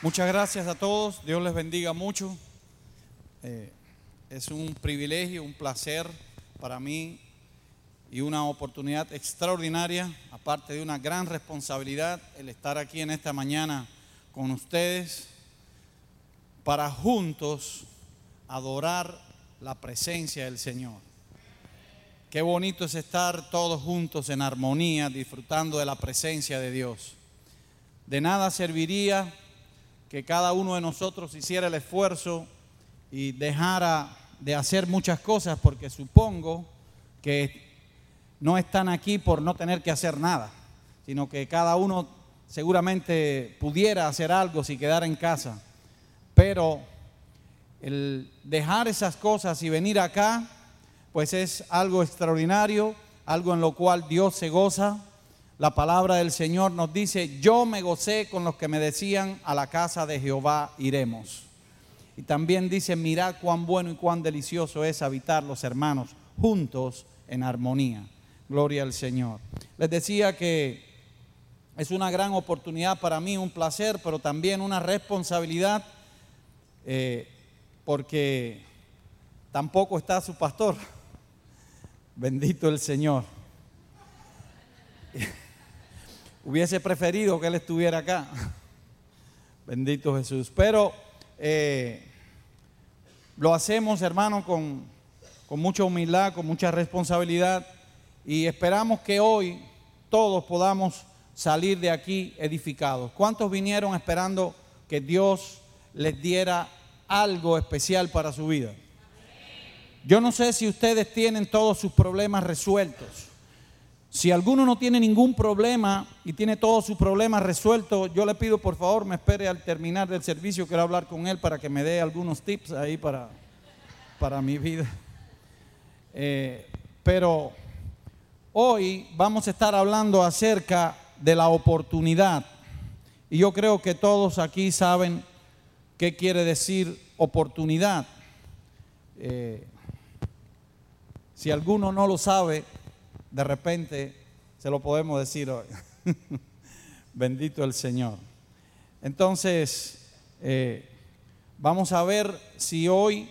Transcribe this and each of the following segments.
Muchas gracias a todos, Dios les bendiga mucho. Es un privilegio, un placer para mí y una oportunidad extraordinaria, aparte de una gran responsabilidad, el estar aquí en esta mañana con ustedes para juntos adorar la presencia del Señor. Qué bonito es estar todos juntos en armonía, disfrutando de la presencia de Dios. De nada serviría que cada uno de nosotros hiciera el esfuerzo y dejara de hacer muchas cosas, porque supongo que no están aquí por no tener que hacer nada, sino que cada uno seguramente pudiera hacer algo si quedara en casa. Pero el dejar esas cosas y venir acá, pues es algo extraordinario, algo en lo cual Dios se goza. La palabra del Señor nos dice: yo me gocé con los que me decían, a la casa de Jehová iremos. Y también dice: mirad cuán bueno y cuán delicioso es habitar los hermanos juntos en armonía. Gloria al Señor. Les decía que es una gran oportunidad para mí, un placer, pero también una responsabilidad, porque tampoco está su pastor. Bendito el Señor. Hubiese preferido que él estuviera acá. Bendito Jesús. Pero lo hacemos, hermano, con mucha humildad, con mucha responsabilidad, y esperamos que hoy todos podamos salir de aquí edificados. ¿Cuántos vinieron esperando que Dios les diera algo especial para su vida? Yo no sé si ustedes tienen todos sus problemas resueltos. Si alguno no tiene ningún problema y tiene todos sus problemas resueltos, yo le pido por favor me espere al terminar del servicio. Quiero hablar con él para que me dé algunos tips ahí para mi vida. Pero hoy vamos a estar hablando acerca de la oportunidad. Y yo creo que todos aquí saben qué quiere decir oportunidad. Si alguno no lo sabe, de repente se lo podemos decir hoy. Bendito el Señor. Entonces, vamos a ver si hoy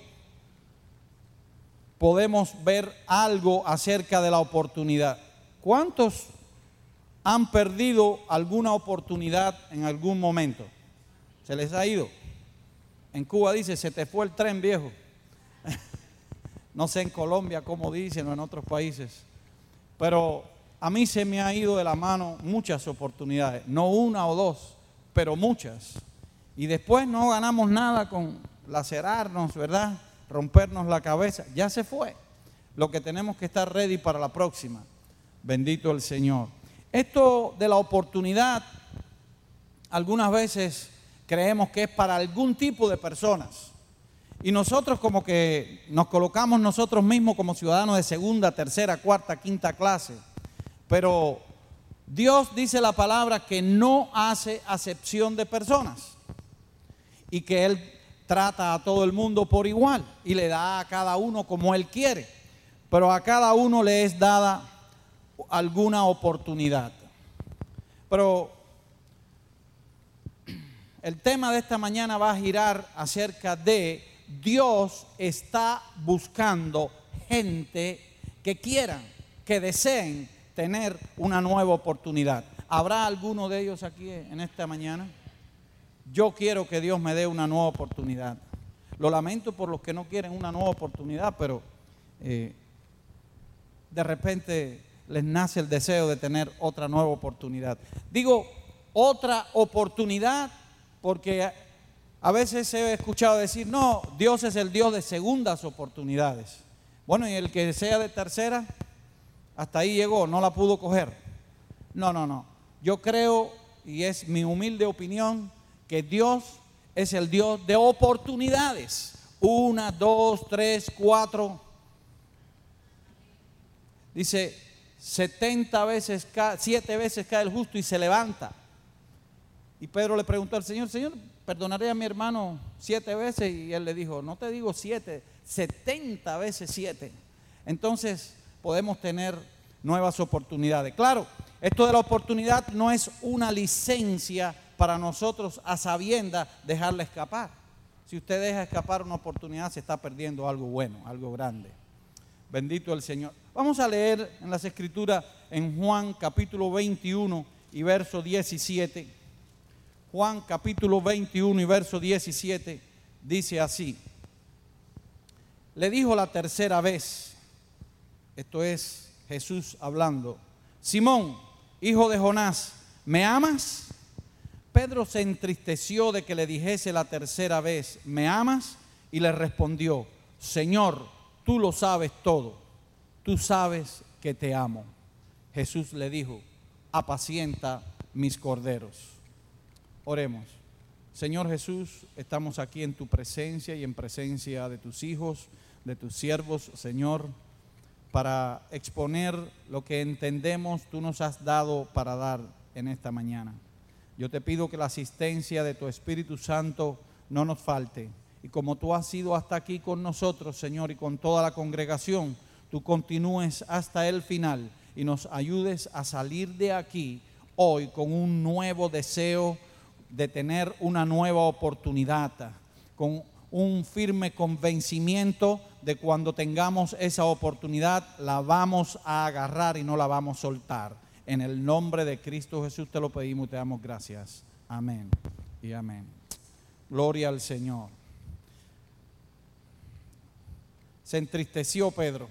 podemos ver algo acerca de la oportunidad. ¿Cuántos han perdido alguna oportunidad en algún momento? ¿Se les ha ido? En Cuba dice: se te fue el tren, viejo. No sé en Colombia cómo dicen o en otros países. Pero a mí se me ha ido de la mano muchas oportunidades, no una o dos, pero muchas. Y después no ganamos nada con lacerarnos, ¿verdad? Rompernos la cabeza. Ya se fue. Lo que tenemos que estar ready para la próxima. Bendito el Señor. Esto de la oportunidad, algunas veces creemos que es para algún tipo de personas. Y nosotros como que nos colocamos nosotros mismos como ciudadanos de segunda, tercera, cuarta, quinta clase. Pero Dios dice la palabra que no hace acepción de personas. Y que Él trata a todo el mundo por igual. Y le da a cada uno como Él quiere. Pero a cada uno le es dada alguna oportunidad. Pero el tema de esta mañana va a girar acerca de: Dios está buscando gente que quieran, que deseen tener una nueva oportunidad. ¿Habrá alguno de ellos aquí en esta mañana? Yo quiero que Dios me dé una nueva oportunidad. Lo lamento por los que no quieren una nueva oportunidad, pero de repente les nace el deseo de tener otra nueva oportunidad. Digo otra oportunidad porque a veces he escuchado decir: no, Dios es el Dios de segundas oportunidades. Bueno, y el que sea de tercera, hasta ahí llegó, no la pudo coger. No. Yo creo, y es mi humilde opinión, que Dios es el Dios de oportunidades. 1, 2, 3, 4. Dice: 7 veces cae el justo y se levanta. Y Pedro le preguntó al Señor: Señor, ¿perdonaré a mi hermano 7 veces? Y él le dijo: no te digo 7, 70 veces 7. Entonces podemos tener nuevas oportunidades. Claro, esto de la oportunidad no es una licencia para nosotros a sabiendas dejarla escapar. Si usted deja escapar una oportunidad, se está perdiendo algo bueno, algo grande. Bendito el Señor. Vamos a leer en las Escrituras en Juan capítulo 21 y verso 17. Juan capítulo 21 y verso 17 dice así. Le dijo la tercera vez, esto es Jesús hablando: Simón, hijo de Jonás, ¿me amas? Pedro se entristeció de que le dijese la tercera vez, ¿me amas? Y le respondió, Señor, tú lo sabes todo, tú sabes que te amo. Jesús le dijo, apacienta mis corderos. Oremos. Señor Jesús, estamos aquí en tu presencia y en presencia de tus hijos, de tus siervos, Señor, para exponer lo que entendemos tú nos has dado para dar en esta mañana. Yo te pido que la asistencia de tu Espíritu Santo no nos falte. Y como tú has sido hasta aquí con nosotros, Señor, y con toda la congregación, tú continúes hasta el final y nos ayudes a salir de aquí hoy con un nuevo deseo de tener una nueva oportunidad, con un firme convencimiento de cuando tengamos esa oportunidad, la vamos a agarrar y no la vamos a soltar. En el nombre de Cristo Jesús te lo pedimos y te damos gracias. Amén y amén. Gloria al Señor. Se entristeció Pedro.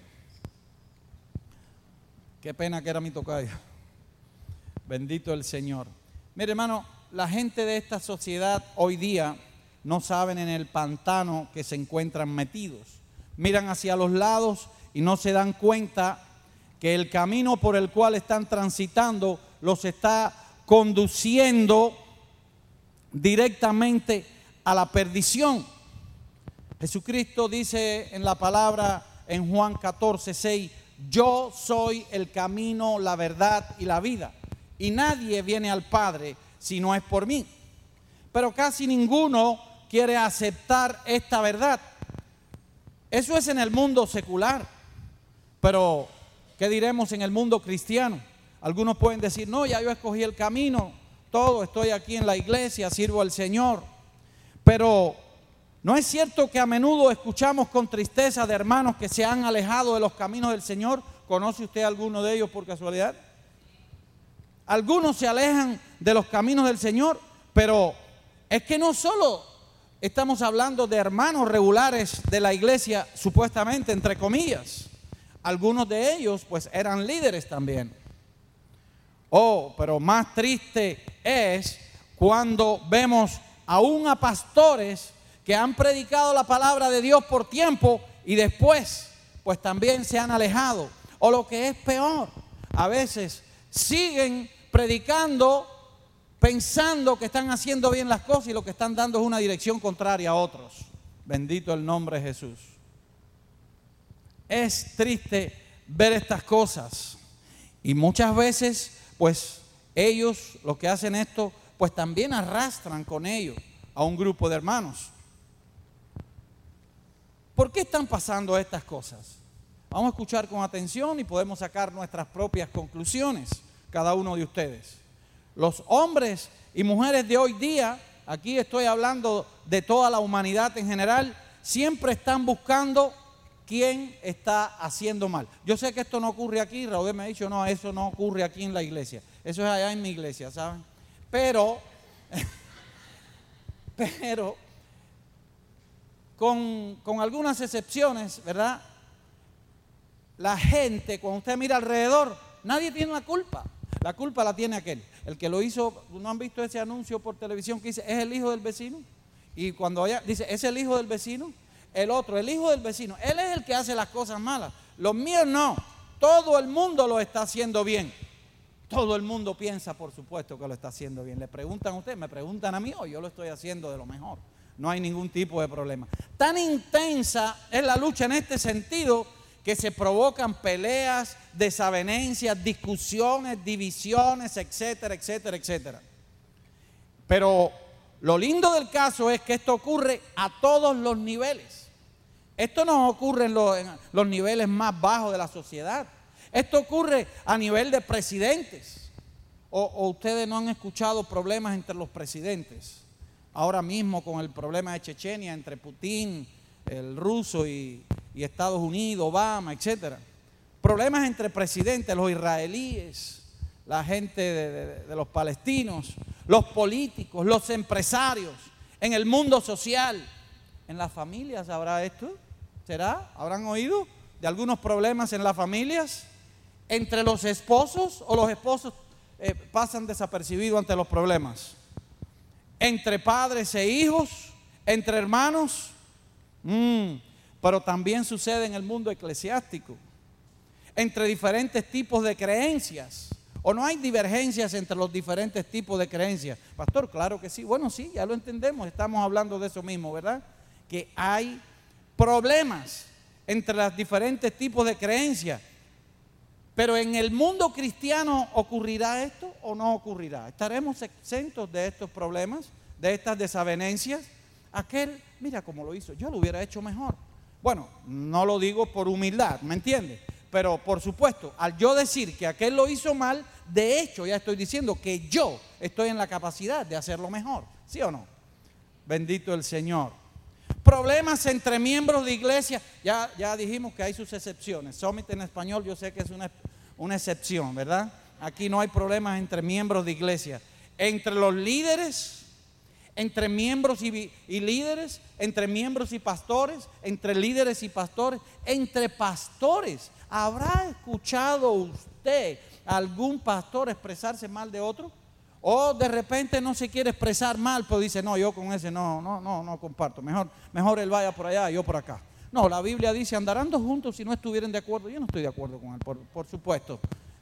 Qué pena que era mi tocayo. Bendito el Señor. Mire, hermano, la gente de esta sociedad hoy día no saben en el pantano que se encuentran metidos. Miran hacia los lados y no se dan cuenta que el camino por el cual están transitando los está conduciendo directamente a la perdición. Jesucristo dice en la palabra en Juan 14:6, yo soy el camino, la verdad y la vida, y nadie viene al Padre si no es por mí. Pero casi ninguno quiere aceptar esta verdad. Eso es en el mundo secular, pero ¿qué diremos en el mundo cristiano? Algunos pueden decir, no, ya yo escogí el camino, todo, estoy aquí en la iglesia, sirvo al Señor. Pero ¿no es cierto que a menudo escuchamos con tristeza de hermanos que se han alejado de los caminos del Señor? ¿Conoce usted a alguno de ellos por casualidad? Algunos se alejan de los caminos del Señor, pero es que no solo estamos hablando de hermanos regulares de la iglesia, supuestamente, entre comillas. Algunos de ellos pues eran líderes también. Oh, pero más triste es cuando vemos aún a pastores que han predicado la palabra de Dios por tiempo y después pues también se han alejado. O lo que es peor, a veces siguen predicando pensando que están haciendo bien las cosas y lo que están dando es una dirección contraria a otros. Bendito el nombre de Jesús. Es triste ver estas cosas y muchas veces pues ellos, los que hacen esto, pues también arrastran con ellos a un grupo de hermanos. ¿Por qué están pasando estas cosas? Vamos a escuchar con atención y podemos sacar nuestras propias conclusiones, cada uno de ustedes. Los hombres y mujeres de hoy día, aquí estoy hablando de toda la humanidad en general, siempre están buscando quién está haciendo mal. Yo sé que esto no ocurre aquí, Raúl me ha dicho, no, eso no ocurre aquí en la iglesia, eso es allá en mi iglesia, ¿saben? Pero con algunas excepciones, ¿verdad? La gente, cuando usted mira alrededor, nadie tiene la culpa la tiene aquel, el que lo hizo. ¿No han visto ese anuncio por televisión que dice, es el hijo del vecino? Y cuando ella dice, es el hijo del vecino, el otro, el hijo del vecino, él es el que hace las cosas malas, los míos no, todo el mundo lo está haciendo bien. Todo el mundo piensa, por supuesto, que lo está haciendo bien. Le preguntan a usted, me preguntan a mí, o yo lo estoy haciendo de lo mejor. No hay ningún tipo de problema. Tan intensa es la lucha en este sentido que se provocan peleas, desavenencias, discusiones, divisiones, etcétera, etcétera, etcétera. Pero lo lindo del caso es que esto ocurre a todos los niveles. Esto no ocurre en los niveles más bajos de la sociedad. Esto ocurre a nivel de presidentes. O ustedes no han escuchado problemas entre los presidentes. Ahora mismo con el problema de Chechenia entre Putin, el ruso y Estados Unidos, Obama, etc. Problemas entre presidentes, los israelíes, la gente de los palestinos, los políticos, los empresarios, en el mundo social. ¿En las familias habrá esto? ¿Será? ¿Habrán oído de algunos problemas en las familias? ¿Entre los esposos o los esposos pasan desapercibidos ante los problemas? ¿Entre padres e hijos? ¿Entre hermanos? Pero también sucede en el mundo eclesiástico. Entre diferentes tipos de creencias. ¿O no hay divergencias entre los diferentes tipos de creencias? Pastor, claro que sí. Bueno, sí, ya lo entendemos. Estamos hablando de eso mismo, ¿verdad? Que hay problemas entre los diferentes tipos de creencias. Pero en el mundo cristiano, ¿ocurrirá esto o no ocurrirá? ¿Estaremos exentos de estos problemas, de estas desavenencias? Aquel, mira cómo lo hizo, yo lo hubiera hecho mejor. Bueno, no lo digo por humildad, ¿me entiendes? Pero por supuesto, al yo decir que aquel lo hizo mal, de hecho ya estoy diciendo que yo estoy en la capacidad de hacerlo mejor, ¿sí o no? Bendito el Señor. Problemas entre miembros de iglesia, ya dijimos que hay sus excepciones. Summit en español yo sé que es una excepción, ¿verdad? Aquí no hay problemas entre miembros de iglesia. Entre los líderes, entre miembros y líderes, entre miembros y pastores, entre líderes y pastores, entre pastores. ¿Habrá escuchado usted a algún pastor expresarse mal de otro? O de repente no se quiere expresar mal, pero dice, no, yo con ese no comparto. Mejor él vaya por allá y yo por acá. No, la Biblia dice, andarán dos juntos si no estuvieran de acuerdo. Yo no estoy de acuerdo con él, por supuesto.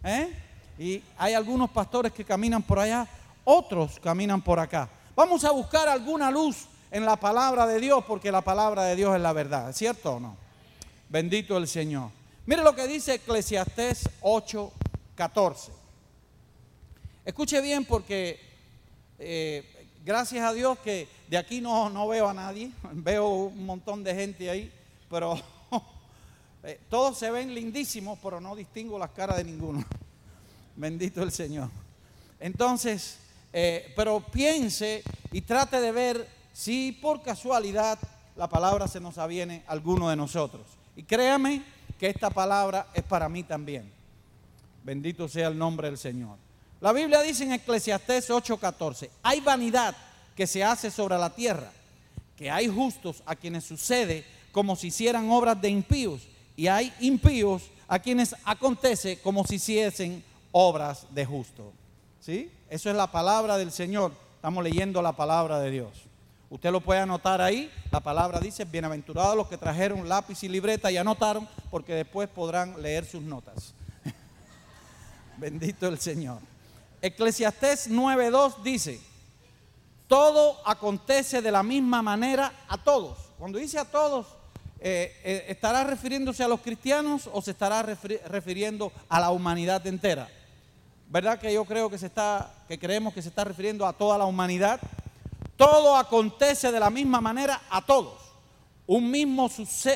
Y hay algunos pastores que caminan por allá, otros caminan por acá. Vamos a buscar alguna luz en la palabra de Dios, porque la palabra de Dios es la verdad, ¿cierto o no? Bendito el Señor. Mire lo que dice Eclesiastés 8:14. Escuche bien porque gracias a Dios que de aquí no veo a nadie, veo un montón de gente ahí, pero todos se ven lindísimos, pero no distingo las caras de ninguno. Bendito el Señor. Entonces, pero piense y trate de ver si por casualidad la palabra se nos aviene a alguno de nosotros. Y créame que esta palabra es para mí también. Bendito sea el nombre del Señor. La Biblia dice en Eclesiastés 8:14, hay vanidad que se hace sobre la tierra, que hay justos a quienes sucede como si hicieran obras de impíos, y hay impíos a quienes acontece como si hiciesen obras de justos. ¿Sí? Eso es la palabra del Señor. Estamos leyendo la palabra de Dios. Usted lo puede anotar ahí. La palabra dice, bienaventurados los que trajeron lápiz y libreta y anotaron, porque después podrán leer sus notas. Bendito el Señor. Eclesiastés 9:2 dice, todo acontece de la misma manera a todos. Cuando dice a todos, ¿estará refiriéndose a los cristianos o se estará refiriendo a la humanidad entera? ¿Verdad que yo creo que creemos que se está refiriendo a toda la humanidad? Todo acontece de la misma manera a todos. Un mismo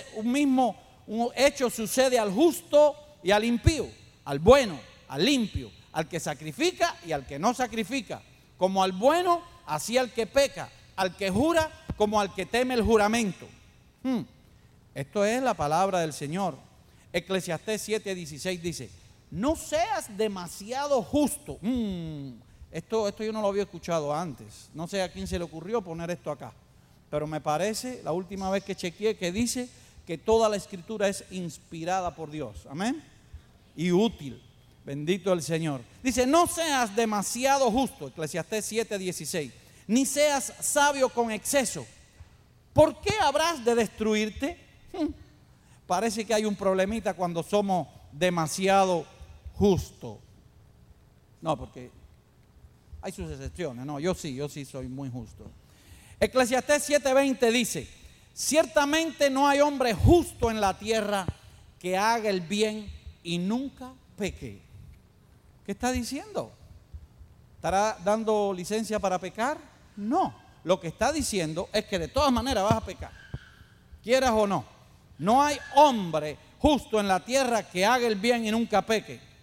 hecho sucede al justo y al impío, al bueno, al limpio, al que sacrifica y al que no sacrifica, como al bueno, así al que peca, al que jura, como al que teme el juramento. Esto es la palabra del Señor. Eclesiastés 7:16 dice, no seas demasiado justo. Esto yo no lo había escuchado antes. No sé a quién se le ocurrió poner esto acá, pero me parece, la última vez que chequeé, que dice que toda la escritura es inspirada por Dios. Amén. Y útil. Bendito el Señor. Dice, no seas demasiado justo, Eclesiastés 7:16, ni seas sabio con exceso. ¿Por qué habrás de destruirte? Parece que hay un problemita cuando somos demasiado justos. No, porque hay sus excepciones. No, yo sí soy muy justo. Eclesiastés 7:20 dice, ciertamente no hay hombre justo en la tierra que haga el bien y nunca peque. ¿Qué está diciendo? ¿Estará dando licencia para pecar? No. Lo que está diciendo es que de todas maneras vas a pecar, quieras o no. No hay hombre justo en la tierra que haga el bien y nunca peque.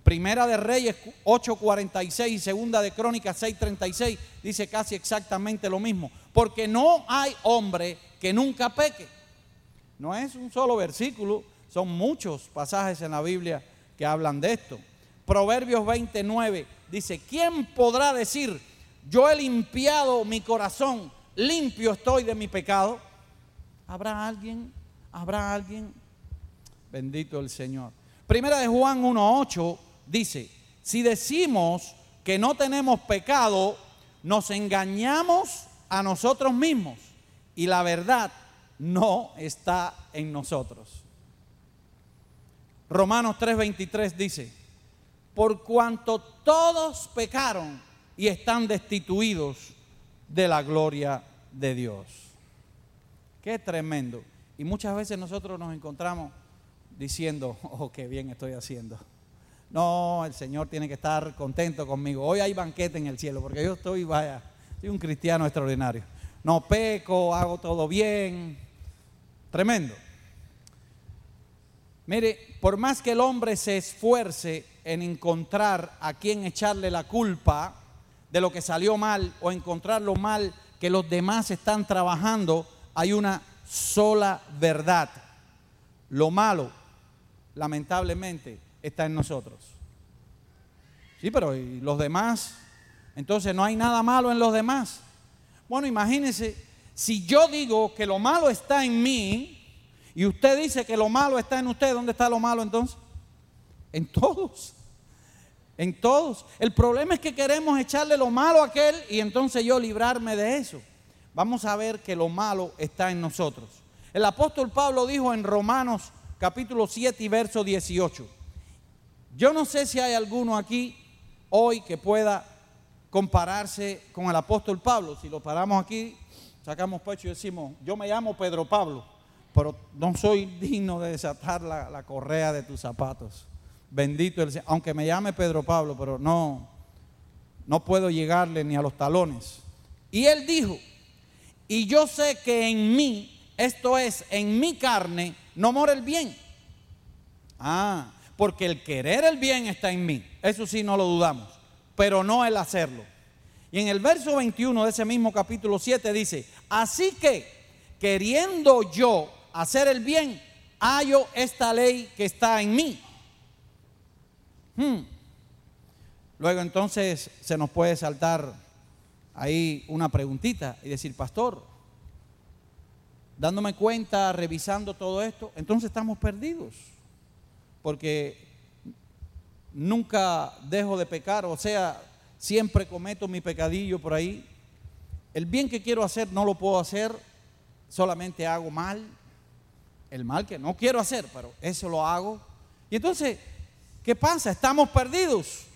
Primera de Reyes 8:46 y Segunda de Crónicas 6:36 dice casi exactamente lo mismo. Porque no hay hombre que nunca peque. No es un solo versículo, son muchos pasajes en la Biblia que hablan de esto. Proverbios 29 dice, ¿quién podrá decir, yo he limpiado mi corazón, limpio estoy de mi pecado? ¿Habrá alguien? ¿Habrá alguien? Bendito el Señor. Primera de Juan 1:8 dice, si decimos que no tenemos pecado, nos engañamos a nosotros mismos y la verdad no está en nosotros. Romanos 3:23 dice, por cuanto todos pecaron y están destituidos de la gloria de Dios. Qué tremendo. Y muchas veces nosotros nos encontramos diciendo, oh, qué bien estoy haciendo. No, el Señor tiene que estar contento conmigo. Hoy hay banquete en el cielo porque yo soy un cristiano extraordinario. No peco, hago todo bien. Tremendo. Mire, por más que el hombre se esfuerce en encontrar a quien echarle la culpa de lo que salió mal o encontrar lo mal que los demás están trabajando, hay una sola verdad. Lo malo, lamentablemente, está en nosotros. Sí, pero ¿y los demás? Entonces no hay nada malo en los demás. Bueno, imagínense, si yo digo que lo malo está en mí y usted dice que lo malo está en usted, ¿dónde está lo malo entonces? En todos. En todos. El problema es que queremos echarle lo malo a aquel y entonces yo librarme de eso. Vamos a ver que lo malo está en nosotros. El apóstol Pablo dijo en Romanos capítulo 7 y verso 18. Yo no sé si hay alguno aquí hoy que pueda compararse con el apóstol Pablo. Si lo paramos aquí, sacamos pecho y decimos, yo me llamo Pedro Pablo, pero no soy digno de desatar la correa de tus zapatos. Bendito el Señor. Aunque me llame Pedro Pablo, pero no puedo llegarle ni a los talones. Y él dijo, y yo sé que en mí, esto es, en mi carne, no mora el bien. Porque el querer el bien está en mí. Eso sí, no lo dudamos. Pero no el hacerlo. Y en el verso 21 de ese mismo capítulo 7 dice, así que, queriendo yo hacer el bien, hallo esta ley que está en mí. Luego entonces se nos puede saltar ahí una preguntita y decir, pastor, dándome cuenta, revisando todo esto, entonces estamos perdidos. Porque nunca dejo de pecar, o sea, siempre cometo mi pecadillo por ahí. El bien que quiero hacer no lo puedo hacer, solamente hago mal. El mal que no quiero hacer, pero eso lo hago. Y entonces, ¿qué pasa? Estamos perdidos.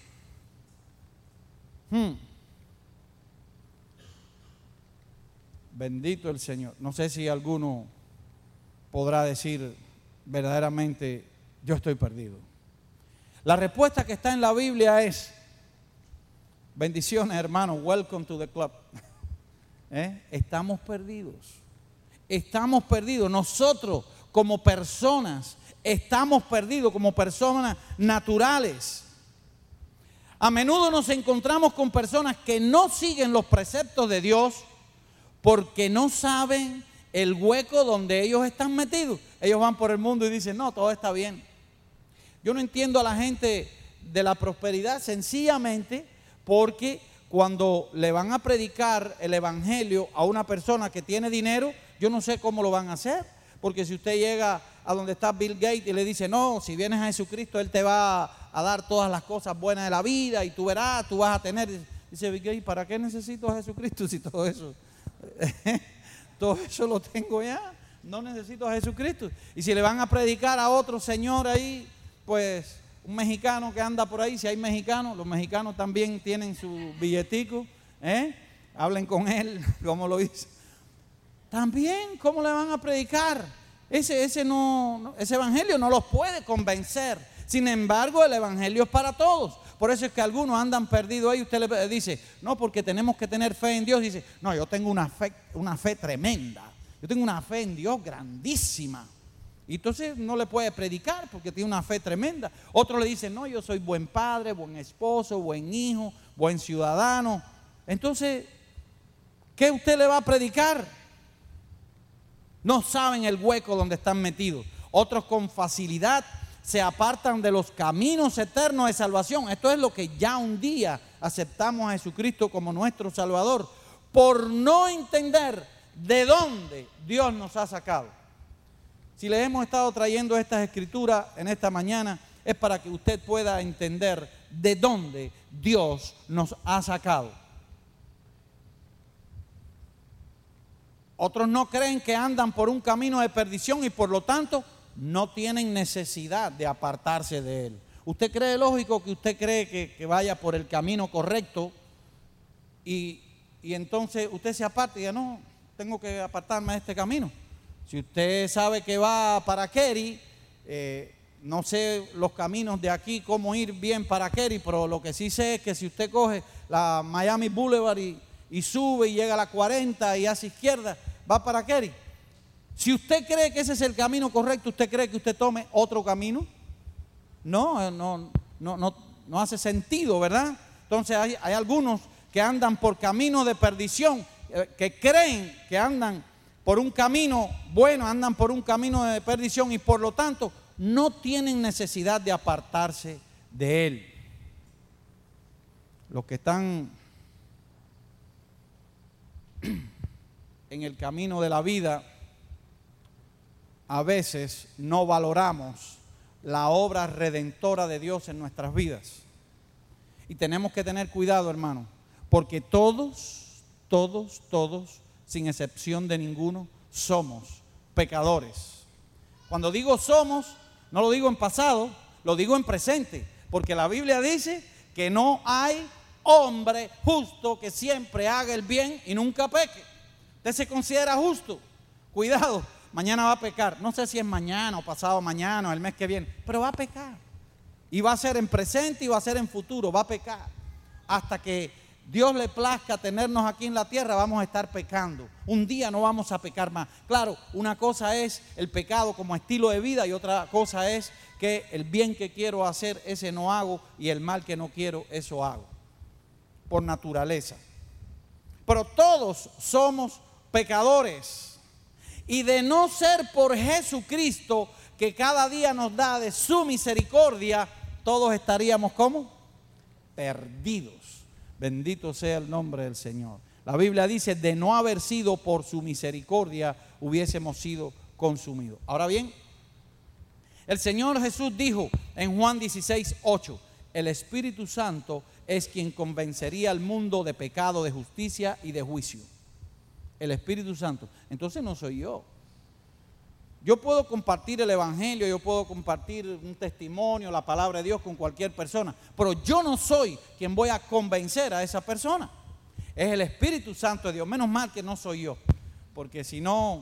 Bendito el Señor. No sé si alguno podrá decir verdaderamente, yo estoy perdido. La respuesta que está en la Biblia es, bendiciones hermanos, welcome to the club. Estamos perdidos. Estamos perdidos. Nosotros como personas estamos perdidos, como personas naturales. A menudo nos encontramos con personas que no siguen los preceptos de Dios porque no saben el hueco donde ellos están metidos. Ellos van por el mundo y dicen, no, todo está bien. Yo no entiendo a la gente de la prosperidad sencillamente porque cuando le van a predicar el evangelio a una persona que tiene dinero, yo no sé cómo lo van a hacer. Porque si usted llega a donde está Bill Gates y le dice, no, si vienes a Jesucristo, Él te va a dar todas las cosas buenas de la vida y tú verás, tú vas a tener. Dice Bill Gates, ¿para qué necesito a Jesucristo si todo eso lo tengo ya? No necesito a Jesucristo. Y si le van a predicar a otro señor ahí, pues un mexicano que anda por ahí, si hay mexicanos, los mexicanos también tienen su billetico, hablen con él, como lo dice. También, ¿cómo le van a predicar? Ese evangelio no los puede convencer. Sin embargo, el evangelio es para todos. Por eso es que algunos andan perdidos ahí. Usted le dice, no, porque tenemos que tener fe en Dios. Dice, no, yo tengo una fe tremenda. Yo tengo una fe en Dios grandísima. Y entonces no le puede predicar porque tiene una fe tremenda. Otro le dice, no, yo soy buen padre, buen esposo, buen hijo, buen ciudadano. Entonces, ¿qué usted le va a predicar? No saben el hueco donde están metidos. Otros con facilidad se apartan de los caminos eternos de salvación. Esto es lo que ya un día aceptamos a Jesucristo como nuestro Salvador, por no entender de dónde Dios nos ha sacado. Si les hemos estado trayendo estas escrituras en esta mañana, es para que usted pueda entender de dónde Dios nos ha sacado. Otros no creen que andan por un camino de perdición y por lo tanto no tienen necesidad de apartarse de él. ¿Usted cree lógico que usted cree que vaya por el camino correcto y entonces usted se aparta y diga, no, tengo que apartarme de este camino? Si usted sabe que va para Cary, no sé los caminos de aquí, cómo ir bien para Cary, pero lo que sí sé es que si usted coge la Miami Boulevard y sube y llega a la 40 y hace izquierda, va para Cary. Si usted cree que ese es el camino correcto, ¿usted cree que usted tome otro camino? No hace sentido, ¿verdad? Entonces hay algunos que andan por caminos de perdición, que creen que andan por un camino bueno, andan por un camino de perdición y por lo tanto no tienen necesidad de apartarse de él. Los que están en el camino de la vida, a veces no valoramos la obra redentora de Dios en nuestras vidas. Y tenemos que tener cuidado, hermano, porque todos, sin excepción de ninguno, somos pecadores. Cuando digo somos, no lo digo en pasado, lo digo en presente, porque la Biblia dice que no hay hombre justo que siempre haga el bien y nunca peque. Usted se considera justo, cuidado, mañana va a pecar. No sé si es mañana o pasado mañana o el mes que viene, pero va a pecar. Y va a ser en presente y va a ser en futuro, va a pecar. Hasta que Dios le plazca tenernos aquí en la tierra, vamos a estar pecando. Un día no vamos a pecar más. Claro, una cosa es el pecado como estilo de vida y otra cosa es que el bien que quiero hacer, ese no hago, y el mal que no quiero, eso hago. Por naturaleza. Pero todos somos pecadores. Y de no ser por Jesucristo, que cada día nos da de su misericordia, todos estaríamos ¿cómo? Perdidos. Bendito sea el nombre del Señor. La Biblia dice, de no haber sido por su misericordia, hubiésemos sido consumidos. Ahora bien, el Señor Jesús dijo en Juan 16:8, el Espíritu Santo es quien convencería al mundo de pecado, de justicia y de juicio. El Espíritu Santo. Entonces no soy yo. Yo puedo compartir el Evangelio, yo puedo compartir un testimonio, la palabra de Dios con cualquier persona, pero yo no soy quien voy a convencer a esa persona. Es el Espíritu Santo de Dios. Menos mal que no soy yo, porque si no,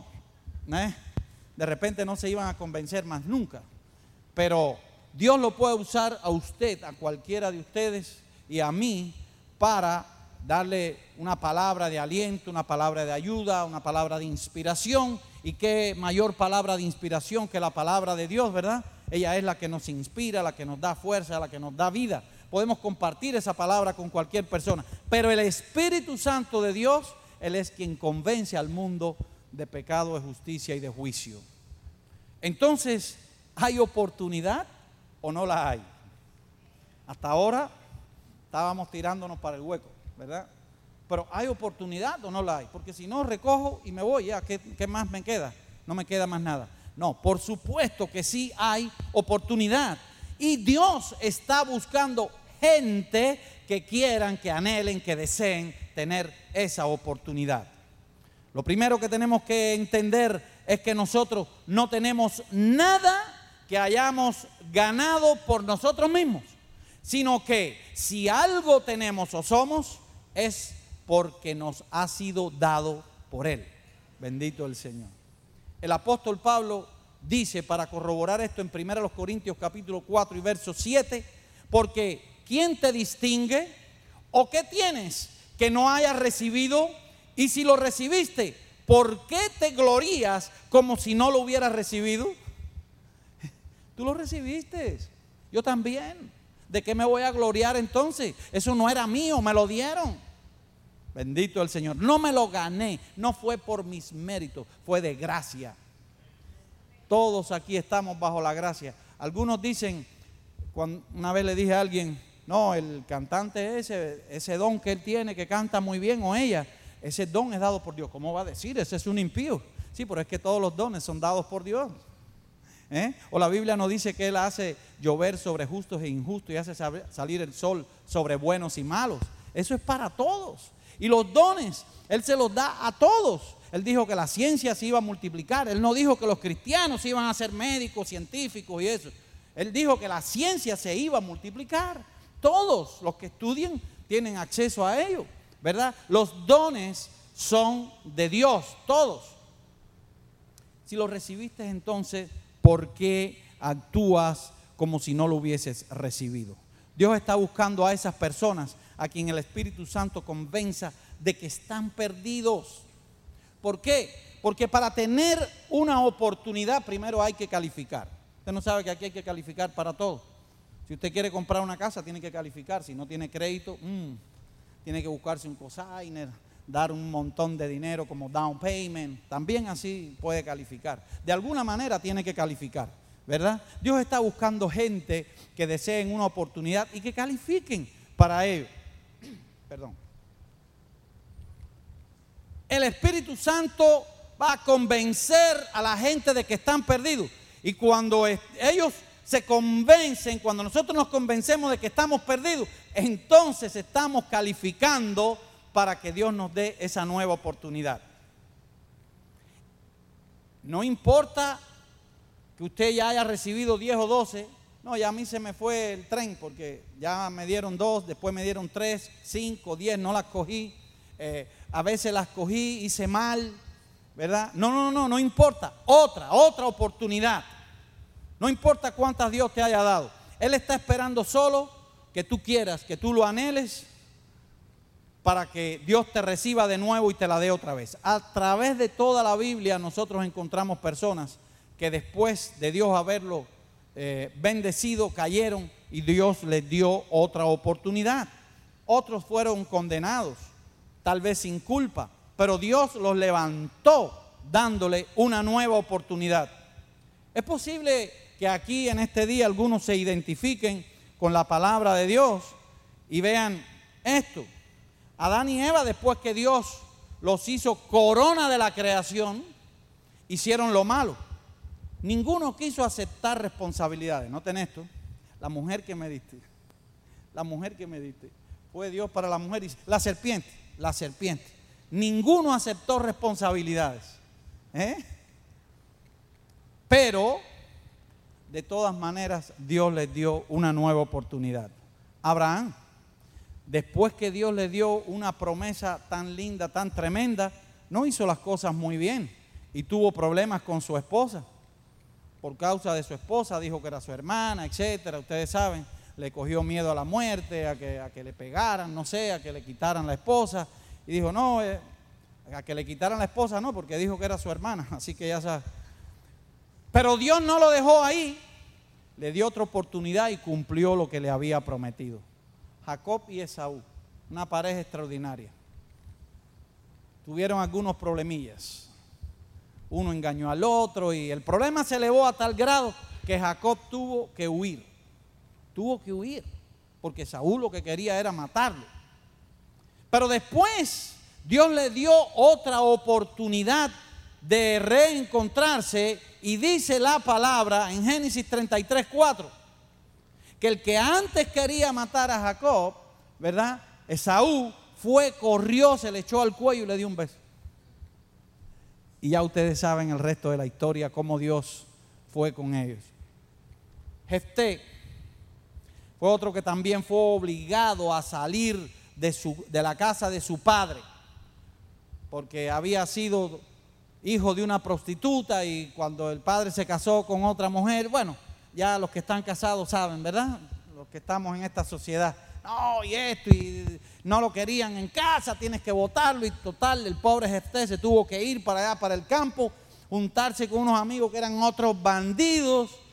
de repente no se iban a convencer más nunca. Pero Dios lo puede usar a usted, a cualquiera de ustedes y a mí, para darle una palabra de aliento, una palabra de ayuda, una palabra de inspiración. Y qué mayor palabra de inspiración que la palabra de Dios, ¿verdad? Ella es la que nos inspira, la que nos da fuerza, la que nos da vida. Podemos compartir esa palabra con cualquier persona, pero el Espíritu Santo de Dios, Él es quien convence al mundo de pecado, de justicia y de juicio. Entonces, ¿hay oportunidad o no la hay? Hasta ahora estábamos tirándonos para el hueco, ¿verdad? Pero ¿hay oportunidad o no la hay? Porque si no, recojo y me voy ya. ¿Qué más me queda? No me queda más nada. No, por supuesto que sí hay oportunidad. Y Dios está buscando gente que quieran, que anhelen, que deseen tener esa oportunidad. Lo primero que tenemos que entender es que nosotros no tenemos nada que hayamos ganado por nosotros mismos, sino que si algo tenemos o somos, es porque nos ha sido dado por Él. Bendito el Señor. El apóstol Pablo dice, para corroborar esto en 1 Corintios capítulo 4 y verso 7, porque ¿quién te distingue? ¿O qué tienes que no hayas recibido? Y si lo recibiste, ¿por qué te glorías como si no lo hubieras recibido? Tú lo recibiste. Yo también. ¿De qué me voy a gloriar entonces? Eso no era mío, me lo dieron. Bendito el Señor. No me lo gané, no fue por mis méritos, fue de gracia. Todos aquí estamos bajo la gracia. Algunos dicen, una vez le dije a alguien, no, el cantante ese don que él tiene, que canta muy bien, o ella, ese don es dado por Dios. ¿Cómo va a decir? Ese es un impío. Sí, pero es que todos los dones son dados por Dios. O la Biblia nos dice que Él hace llover sobre justos e injustos y hace salir el sol sobre buenos y malos. Eso es para todos. Y los dones, Él se los da a todos. Él dijo que la ciencia se iba a multiplicar. Él no dijo que los cristianos iban a ser médicos, científicos y eso. Él dijo que la ciencia se iba a multiplicar. Todos los que estudian tienen acceso a ello, ¿verdad? Los dones son de Dios, todos. Si los recibiste, entonces, ¿por qué actúas como si no lo hubieses recibido? Dios está buscando a esas personas a quien el Espíritu Santo convenza de que están perdidos. ¿Por qué? Porque para tener una oportunidad primero hay que calificar. Usted no sabe que aquí hay que calificar para todo. Si usted quiere comprar una casa, tiene que calificar. Si no tiene crédito, tiene que buscarse un cosigner, dar un montón de dinero como down payment. También así puede calificar. De alguna manera tiene que calificar, ¿verdad? Dios está buscando gente que deseen una oportunidad y que califiquen para ello. Perdón. El Espíritu Santo va a convencer a la gente de que están perdidos. Y cuando ellos se convencen, cuando nosotros nos convencemos de que estamos perdidos, entonces estamos calificando para que Dios nos dé esa nueva oportunidad. No importa que usted ya haya recibido 10 o 12, no, ya a mí se me fue el tren porque ya me dieron 2, después me dieron 3, 5, 10, no las cogí, a veces las cogí, hice mal, ¿verdad? No importa, otra oportunidad. No importa cuántas Dios te haya dado. Él está esperando solo que tú quieras, que tú lo anheles para que Dios te reciba de nuevo y te la dé otra vez. A través de toda la Biblia nosotros encontramos personas que después de Dios haberlo bendecido, cayeron y Dios les dio otra oportunidad. Otros fueron condenados, tal vez sin culpa, pero Dios los levantó dándole una nueva oportunidad. Es posible que aquí en este día algunos se identifiquen con la palabra de Dios y vean esto. Adán y Eva, después que Dios los hizo corona de la creación, hicieron lo malo. Ninguno quiso aceptar responsabilidades. Noten esto. La mujer que me diste fue Dios para la mujer. La serpiente. Ninguno aceptó responsabilidades. Pero de todas maneras Dios les dio una nueva oportunidad. Abraham, después que Dios le dio una promesa tan linda, tan tremenda, no hizo las cosas muy bien y tuvo problemas con su esposa. Por causa de su esposa, dijo que era su hermana, etcétera. Ustedes saben, le cogió miedo a la muerte, a que le pegaran, no sé, a que le quitaran la esposa. Y dijo, no, a que le quitaran la esposa no, porque dijo que era su hermana, así que ya sabe. Pero Dios no lo dejó ahí, le dio otra oportunidad y cumplió lo que le había prometido. Jacob y Esaú, una pareja extraordinaria. Tuvieron algunos problemillas. Uno engañó al otro y el problema se elevó a tal grado que Jacob tuvo que huir. Porque Esaú lo que quería era matarlo. Pero después Dios le dio otra oportunidad de reencontrarse y dice la palabra en Génesis 33:4 que el que antes quería matar a Jacob, ¿verdad? Esaú corrió, se le echó al cuello y le dio un beso. Y ya ustedes saben el resto de la historia, cómo Dios fue con ellos. Jefté fue otro que también fue obligado a salir de la casa de su padre, porque había sido hijo de una prostituta y cuando el padre se casó con otra mujer, bueno, ya los que están casados saben, ¿verdad? Los que estamos en esta sociedad, no, y esto, y no lo querían en casa, tienes que botarlo, y total, el pobre Jefté se tuvo que ir para allá, para el campo, juntarse con unos amigos que eran otros bandidos,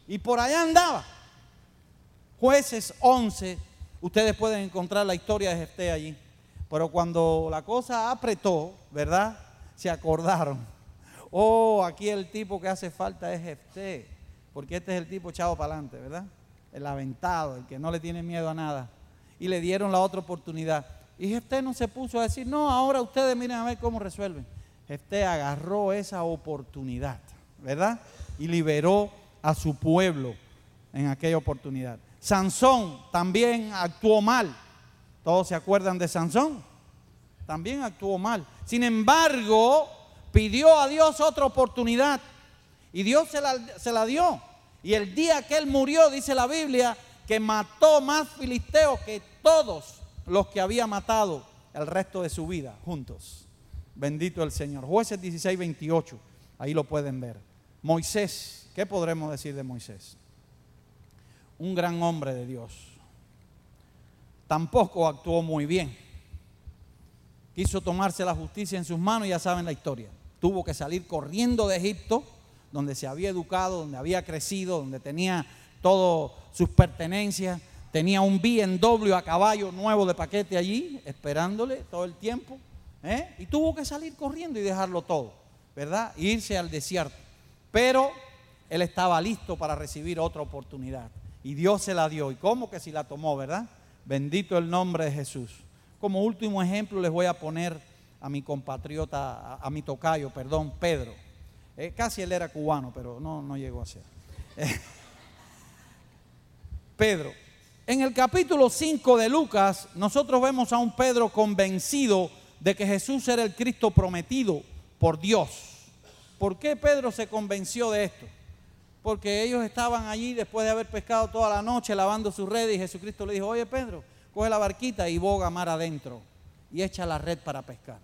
Y por allá andaba. Jueces 11, ustedes pueden encontrar la historia de Jefté allí. Pero cuando la cosa apretó, ¿verdad? Se acordaron. Oh, aquí el tipo que hace falta es Jefté. Porque este es el tipo echado para adelante, ¿verdad? El aventado, el que no le tiene miedo a nada. Y le dieron la otra oportunidad. Y Jefté no se puso a decir, no, ahora ustedes miren a ver cómo resuelven. Jefté agarró esa oportunidad, ¿verdad? Y liberó a su pueblo en aquella oportunidad. Sansón también actuó mal. ¿Todos se acuerdan de Sansón? También actuó mal. Sin embargo, pidió a Dios otra oportunidad. Y Dios se la dio. Y el día que él murió, dice la Biblia, que mató más filisteos que todos los que había matado el resto de su vida juntos. Bendito el Señor. Jueces 16, 28. Ahí lo pueden ver. Moisés, ¿qué podremos decir de Moisés? Un gran hombre de Dios. Tampoco actuó muy bien. Quiso tomarse la justicia en sus manos y ya saben la historia. Tuvo que salir corriendo de Egipto, donde se había educado, donde había crecido, donde tenía todas sus pertenencias. Tenía un BMW a caballo nuevo de paquete allí, esperándole todo el tiempo. Y tuvo que salir corriendo y dejarlo todo, ¿verdad? E irse al desierto. Pero él estaba listo para recibir otra oportunidad. Y Dios se la dio. ¿Y cómo que si la tomó, verdad? Bendito el nombre de Jesús. Como último ejemplo les voy a poner a mi compatriota, a mi tocayo, perdón, Pedro. Casi él era cubano, pero no llegó a ser. Pedro. En el capítulo 5 de Lucas, nosotros vemos a un Pedro convencido de que Jesús era el Cristo prometido por Dios. ¿Por qué Pedro se convenció de esto? Porque ellos estaban allí después de haber pescado toda la noche lavando sus redes y Jesucristo le dijo, oye Pedro, coge la barquita y boga mar adentro y echa la red para pescar.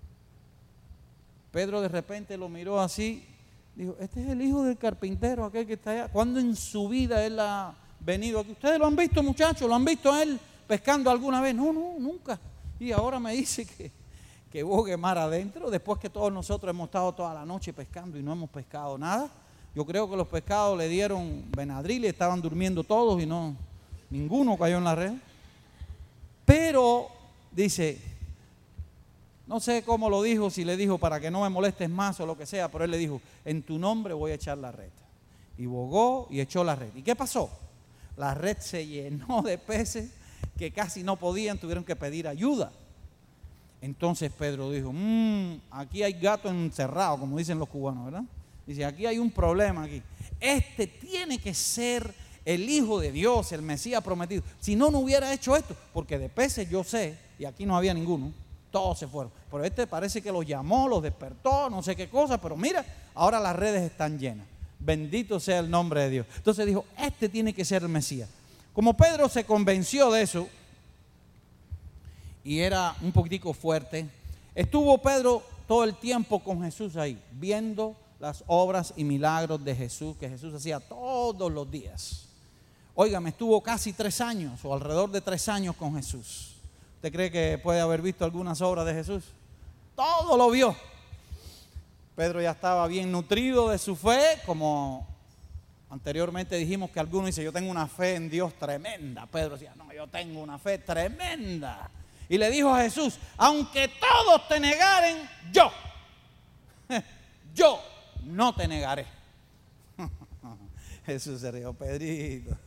Pedro de repente lo miró así, dijo, este es el hijo del carpintero, aquel que está allá. ¿Cuándo en su vida él ha venido aquí? ¿Ustedes lo han visto, muchachos? ¿Lo han visto a él pescando alguna vez? No, nunca. Y ahora me dice que bogue mar adentro, después que todos nosotros hemos estado toda la noche pescando y no hemos pescado nada. Yo creo que los pescados le dieron Benadryl y estaban durmiendo todos y ninguno cayó en la red. Pero, dice, no sé cómo lo dijo, si le dijo para que no me molestes más o lo que sea, pero él le dijo, en tu nombre voy a echar la red. Y bogó y echó la red. ¿Y qué pasó? La red se llenó de peces que casi no podían, tuvieron que pedir ayuda. Entonces Pedro dijo, aquí hay gato encerrado, como dicen los cubanos, ¿verdad? Dice, aquí hay un problema aquí. Este tiene que ser el Hijo de Dios, el Mesías prometido. Si no hubiera hecho esto, porque de peces yo sé, y aquí no había ninguno, todos se fueron. Pero este parece que los llamó, los despertó, no sé qué cosa, pero mira, ahora las redes están llenas. Bendito sea el nombre de Dios. Entonces dijo, este tiene que ser el Mesías. Como Pedro se convenció de eso, y era un poquitico fuerte, estuvo Pedro todo el tiempo con Jesús ahí, viendo las obras y milagros de Jesús, que Jesús hacía todos los días. Óigame, estuvo casi 3 años, o alrededor de 3 años con Jesús. ¿Usted cree que puede haber visto algunas obras de Jesús? Todo lo vio. Pedro ya estaba bien nutrido de su fe, como anteriormente dijimos que algunos dicen, yo tengo una fe en Dios tremenda. Pedro decía, no, yo tengo una fe tremenda. Y le dijo a Jesús, aunque todos te negaren, yo no te negaré. Jesús se rió, Pedrito,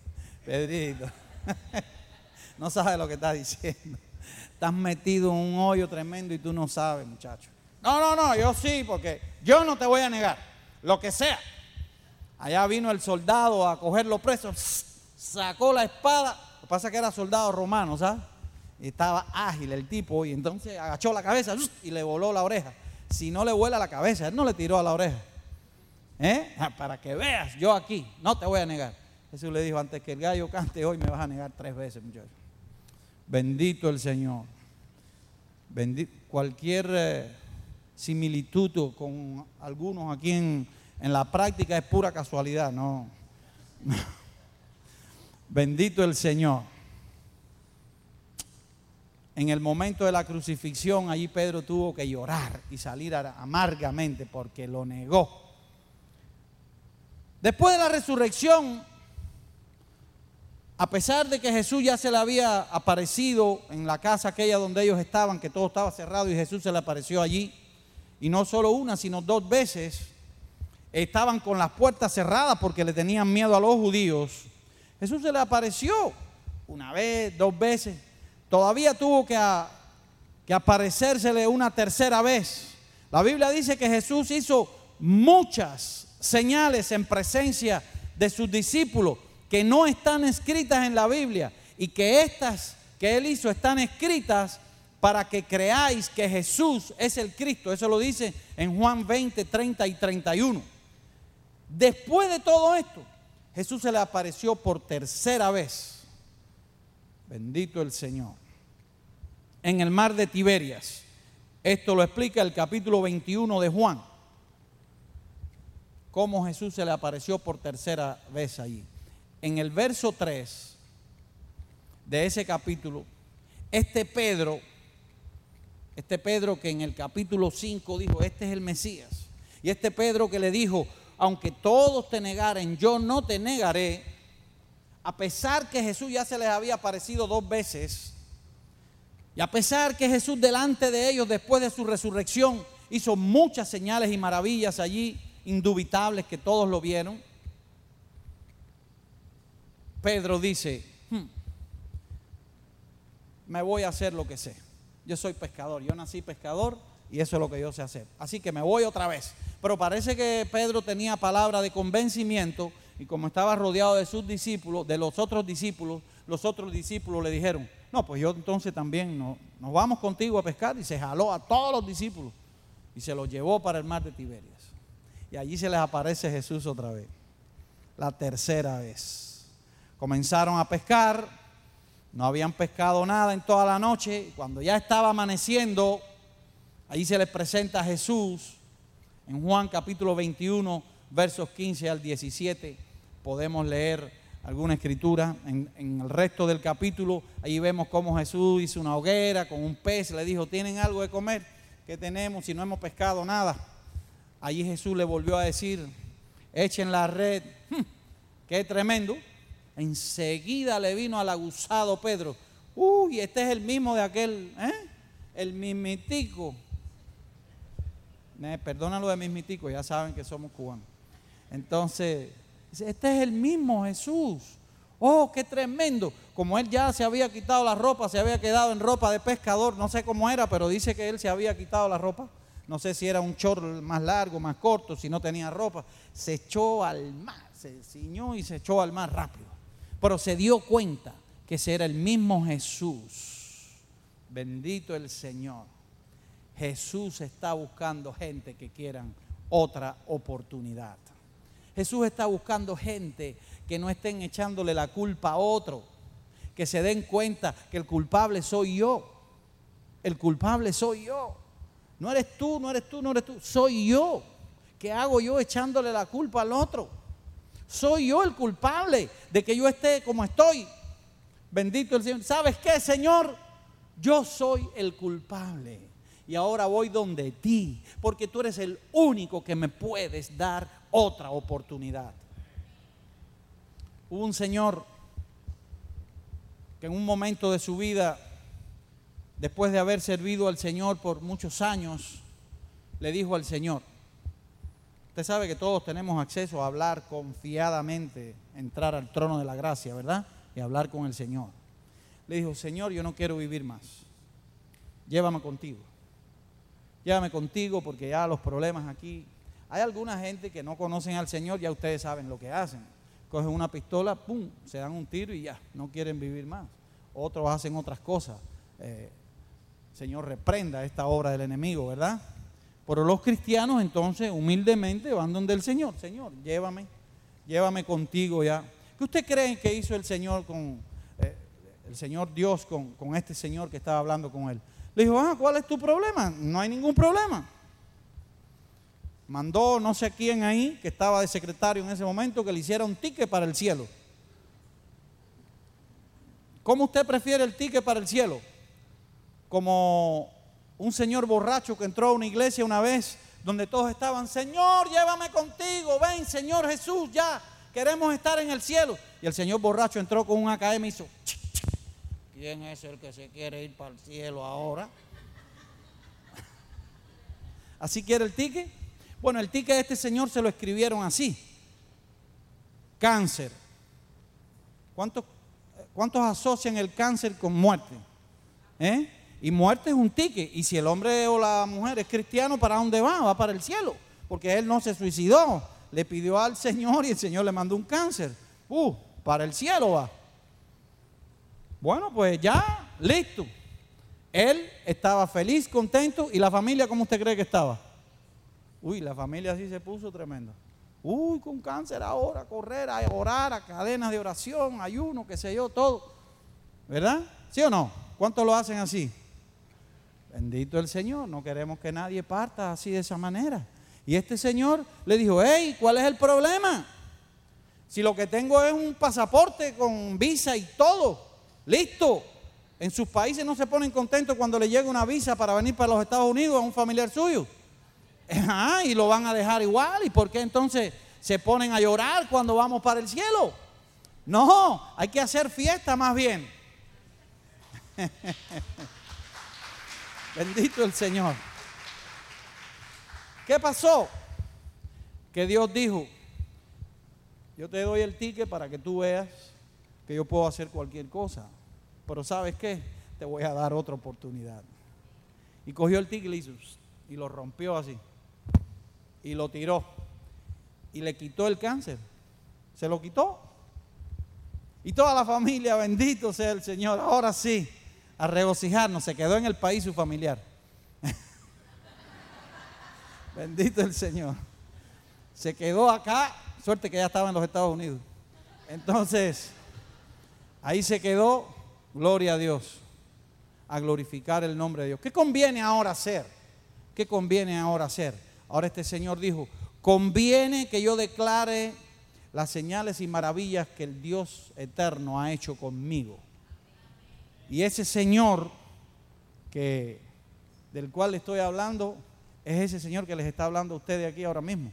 no sabes lo que estás diciendo. Estás metido en un hoyo tremendo y tú no sabes, muchacho. No, yo sí, porque yo no te voy a negar, lo que sea. Allá vino el soldado a cogerlo preso, sacó la espada, lo que pasa es que era soldado romano, ¿sabes? Y estaba ágil el tipo, y entonces agachó la cabeza y le voló la oreja. Si no le vuela la cabeza, él no le tiró a la oreja. Para que veas, yo aquí, no te voy a negar. Jesús le dijo, antes que el gallo cante hoy, me vas a negar 3 veces, muchachos. Bendito el Señor. Cualquier similitud con algunos aquí en la práctica es pura casualidad, no. Bendito el Señor. En el momento de la crucifixión, allí Pedro tuvo que llorar y salir amargamente porque lo negó. Después de la resurrección, A pesar de que Jesús ya se le había aparecido en la casa aquella donde ellos estaban, que todo estaba cerrado y Jesús se le apareció allí, y no solo una, sino 2 veces, estaban con las puertas cerradas porque le tenían miedo a los judíos. Jesús se le apareció una vez, 2 veces, todavía tuvo que aparecérsele una tercera vez. La Biblia dice que Jesús hizo muchas señales en presencia de sus discípulos que no están escritas en la Biblia, y que estas que Él hizo están escritas para que creáis que Jesús es el Cristo. Eso lo dice en Juan 20, 30 y 31. Después de todo esto, Jesús se le apareció por tercera vez. Bendito el Señor. En el mar de Tiberias. Esto lo explica el capítulo 21 de Juan. Cómo Jesús se le apareció por tercera vez allí. En el verso 3 de ese capítulo, este Pedro que en el capítulo 5 dijo, este es el Mesías. Y este Pedro que le dijo, aunque todos te negaren, yo no te negaré. A pesar que Jesús ya se les había aparecido 2 veces, y a pesar que Jesús delante de ellos, después de su resurrección, hizo muchas señales y maravillas allí, indubitables que todos lo vieron, Pedro dice, me voy a hacer lo que sé. Yo soy pescador, yo nací pescador y eso es lo que yo sé hacer. Así que me voy otra vez. Pero parece que Pedro tenía palabra de convencimiento, y como estaba rodeado de sus discípulos, de los otros discípulos le dijeron, no, pues yo entonces también nos vamos contigo a pescar. Y se jaló a todos los discípulos y se los llevó para el mar de Tiberias. Y allí se les aparece Jesús otra vez, la tercera vez. Comenzaron a pescar, no habían pescado nada en toda la noche. Cuando ya estaba amaneciendo, allí se les presenta a Jesús. En Juan capítulo 21, versos 15 al 17, podemos leer alguna escritura. En el resto del capítulo, ahí vemos cómo Jesús hizo una hoguera con un pez. Le dijo, ¿tienen algo de comer? ¿Qué tenemos si no hemos pescado nada? Allí Jesús le volvió a decir, echen la red. ¡Qué tremendo! Enseguida le vino al aguzado Pedro. Uy, este es el mismo de aquel, el mismitico. Perdónalo de mismitico, ya saben que somos cubanos. Entonces, este es el mismo Jesús. Oh, qué tremendo. Como él ya se había quitado la ropa, se había quedado en ropa de pescador, no sé cómo era, pero dice que él se había quitado la ropa. No sé si era un short más largo, más corto, si no tenía ropa. Se echó al mar, se ciñó y se echó al mar rápido. Pero se dio cuenta que ese era el mismo Jesús. Bendito el Señor. Jesús está buscando gente que quieran otra oportunidad. Jesús está buscando gente que no estén echándole la culpa a otro, que se den cuenta que el culpable soy yo. El culpable soy yo. No eres tú, no eres tú, no eres tú. Soy yo. ¿Qué hago yo echándole la culpa al otro? Soy yo el culpable de que yo esté como estoy. Bendito el Señor. ¿Sabes qué, Señor? Yo soy el culpable. Y ahora voy donde ti, porque tú eres el único que me puedes dar otra oportunidad. Hubo un señor que en un momento de su vida, después de haber servido al Señor por muchos años, le dijo al Señor, usted sabe que todos tenemos acceso a hablar confiadamente, entrar al trono de la gracia, ¿verdad? Y hablar con el Señor. Le dijo, Señor, yo no quiero vivir más. Llévame contigo. Llévame contigo porque ya los problemas aquí. Hay alguna gente que no conocen al Señor, ya ustedes saben lo que hacen. Cogen una pistola, pum, se dan un tiro y ya, no quieren vivir más. Otros hacen otras cosas. Señor, reprenda esta obra del enemigo, ¿verdad? Pero los cristianos entonces humildemente van donde el Señor. Señor, llévame contigo ya. ¿Qué usted cree que hizo el Señor con el Señor Dios con este señor que estaba hablando con él? Le dijo, ¿cuál es tu problema? No hay ningún problema. Mandó no sé quién ahí, que estaba de secretario en ese momento, que le hiciera un ticket para el cielo. ¿Cómo usted prefiere el ticket para el cielo? Como un señor borracho que entró a una iglesia una vez donde todos estaban, Señor, llévame contigo, ven, Señor Jesús, ya, queremos estar en el cielo. Y el señor borracho entró con un AKM y hizo, ¿quién es el que se quiere ir para el cielo ahora? ¿Así quiere el ticket? Bueno, el ticket de este señor se lo escribieron así: cáncer. ¿Cuántos asocian el cáncer con muerte? Y muerte es un ticket. Y si el hombre o la mujer es cristiano, ¿para dónde va? Va para el cielo, porque él no se suicidó, le pidió al Señor y el Señor le mandó un cáncer. Para el cielo va. Bueno, pues ya, listo. Él estaba feliz, contento. ¿Y la familia cómo usted cree que estaba? La familia así se puso tremenda. Con cáncer ahora, correr, a orar, a cadenas de oración, ayuno, qué sé yo, todo. ¿Verdad? ¿Sí o no? ¿Cuántos lo hacen así? Bendito el Señor, no queremos que nadie parta así de esa manera. Y este señor le dijo, hey, ¿cuál es el problema? Si lo que tengo es un pasaporte con visa y todo, listo. En sus países no se ponen contentos cuando le llega una visa para venir para los Estados Unidos a un familiar suyo. Y lo van a dejar igual. ¿Y por qué entonces se ponen a llorar cuando vamos para el cielo? No, hay que hacer fiesta más bien. Bendito el Señor. ¿Qué pasó? Que Dios dijo, yo te doy el ticket para que tú veas que yo puedo hacer cualquier cosa, pero ¿sabes qué? Te voy a dar otra oportunidad. Y cogió el ticket y lo rompió así, y lo tiró, y le quitó el cáncer, se lo quitó. Y toda la familia, bendito sea el Señor, ahora sí, a regocijarnos, se quedó en el país su familiar. Bendito el Señor. Se quedó acá, suerte que ya estaba en los Estados Unidos. Entonces, ahí se quedó, gloria a Dios, a glorificar el nombre de Dios. ¿Qué conviene ahora hacer? ¿Qué conviene ahora hacer? Ahora este Señor dijo, conviene que yo declare las señales y maravillas que el Dios eterno ha hecho conmigo. Y ese Señor del cual le estoy hablando, es ese Señor que les está hablando a ustedes aquí ahora mismo.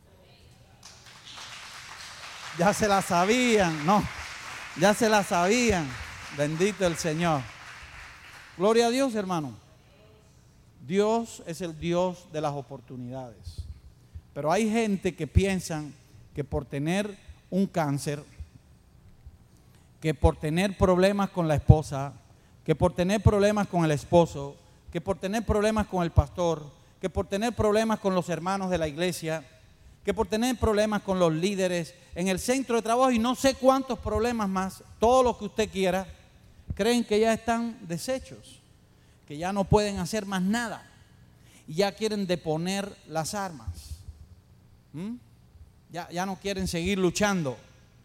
Ya se la sabían, ¿no? Ya se la sabían. Bendito el Señor. Gloria a Dios, hermano. Dios es el Dios de las oportunidades. Pero hay gente que piensan que por tener un cáncer, que por tener problemas con la esposa, que por tener problemas con el esposo, que por tener problemas con el pastor, que por tener problemas con los hermanos de la iglesia, que por tener problemas con los líderes en el centro de trabajo y no sé cuántos problemas más, todo lo que usted quiera, creen que ya están deshechos, que ya no pueden hacer más nada y ya quieren deponer las armas. Ya no quieren seguir luchando.